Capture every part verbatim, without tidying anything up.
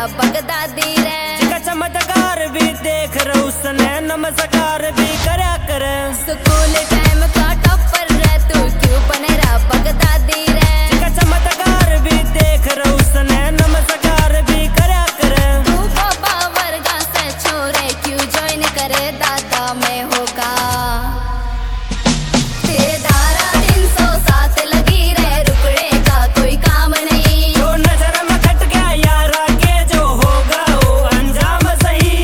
Baghdadi रे चमत्कार भी देख रहा उसने नमस्कार भी करा कर स्कूल टाइम का टॉपर रे तू क्यों बने रहा बगदादी रे चमत्कार भी देख रहा उसने नमस्कार भी करा कर तू बाबा वर्गा से छोरे क्यों ज्वाइन करे दादा में होगा तेरे दारा तीन सौ सात लगी रे रुकने का कोई काम नहीं जो नजर में खट गया यार आगे जो होगा वो अंजाम सही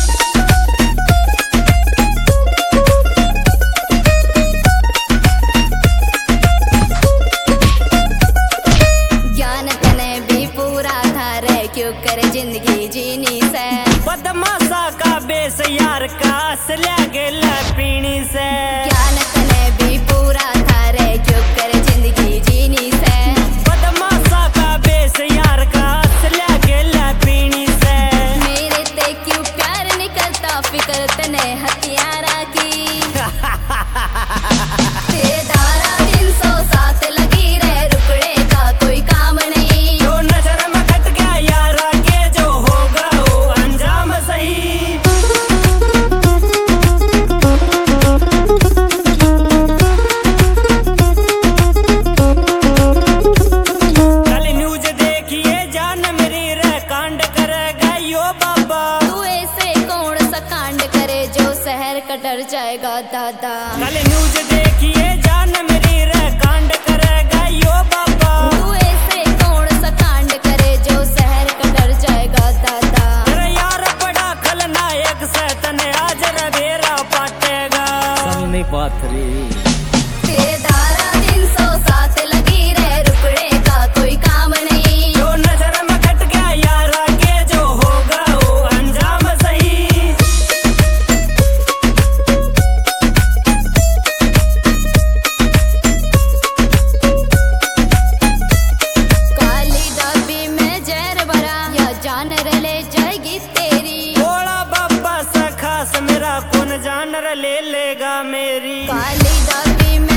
ज्ञान तने भी पूरा था रे क्यों करे जिंदगी जीनी से बदमाशा का बेस यार का असल्या गेला पीनी से ज्ञान तने भी पूरा था रे क्यों करे जिंदगी जीनी से बदमाशा का बेस यार का असल्या गेला पीनी से मेरे ते क्यों प्यार निकलता फिक्र तने हथियारा की तेरे दारा तीन सौ सात लगी रे रुकने का कोई काम नहीं जो नजर में खट गया यार आगे जो होगा वो अंजाम सही कल न्यूज देखिए जान मेरी रे कांड करेगा यो बाबा तू ऐसे कौन सा कांड करे जो शहर का डर जाएगा दादा कल न्यूज देखिए जान मेरी रे कांड करेगा यो बाबा तू ऐसे कौन सा कांड करे जो शहर का डर जाएगा दादा तेरा यार बड़ा खलनायक से तने आज रवेरा पाटेगा सामने पाथरी तेरे दारा तीन सौ सात लगी रे रुकने का कोई काम नहीं जो नजर में खट गया यार आगे जो होगा वो अंजाम सही काली डब्बी में जहर भरा या जान ले जाएगी तेरी बोला बाबा सा खास मेरा कौन जानर ले लेगा मेरी काली डब्बी